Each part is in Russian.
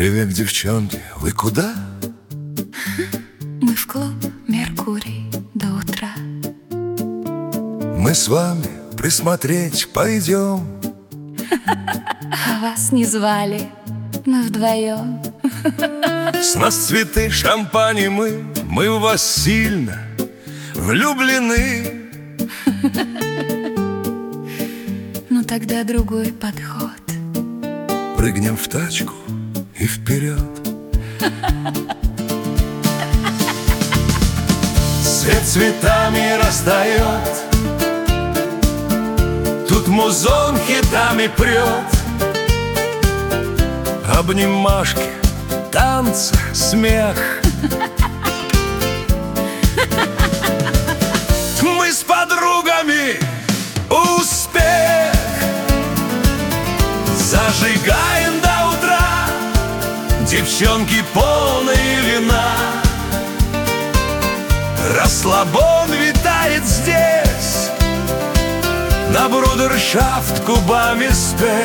Привет, девчонки, вы куда? Мы в клуб «Меркурий» до утра. Мы с вами присмотреть пойдем. А вас не звали, мы вдвоем. С нас цветы, шампань и мы в вас сильно влюблены. Ну тогда другой подход. Прыгнем в тачку и вперед. Свет цветами раздает, тут музон хитами прет. Обнимашки, танцы, смех. Мы с подругами успех зажигаем до утра. Девчонки полные вина, расслабон витает здесь. На брудершафт кубами спеть.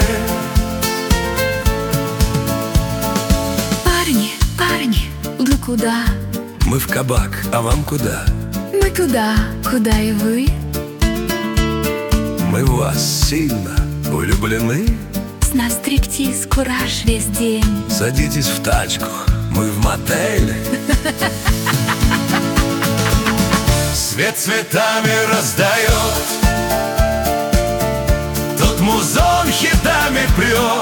Парни, да куда? Мы в кабак, а вам куда? Мы туда, куда и вы. Мы в вас сильно влюблены. С нас стриптиз, кураж весь день. Садитесь в тачку, мы в мотеле. Свет цветами раздает, тут музон хитами прет.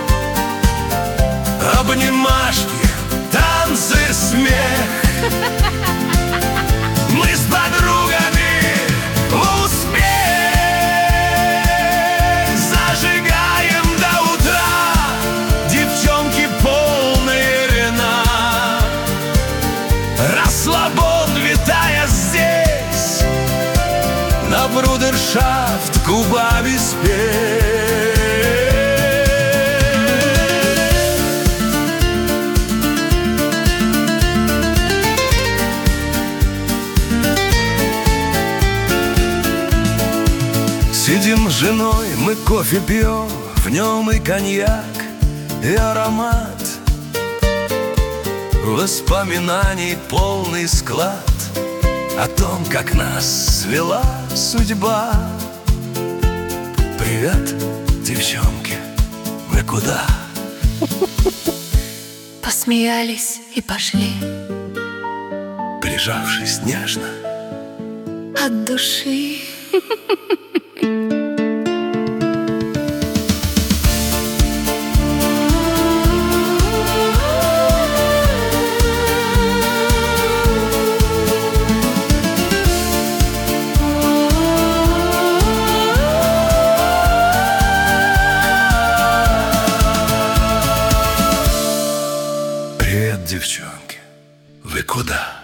Обнимашки, танцы, смех. Мы с подругами в успех зажигаем до утра. Девчонки полные вина, расслабон витая здесь. На брудершафт губами спеть. Сидим с женой, мы кофе пьем, в нем и коньяк, и аромат воспоминаний полный склад о том, как нас свела судьба. Привет, девчонки, вы куда? Посмеялись и пошли Прижавшись нежно от души. Привет, девчонки, вы куда?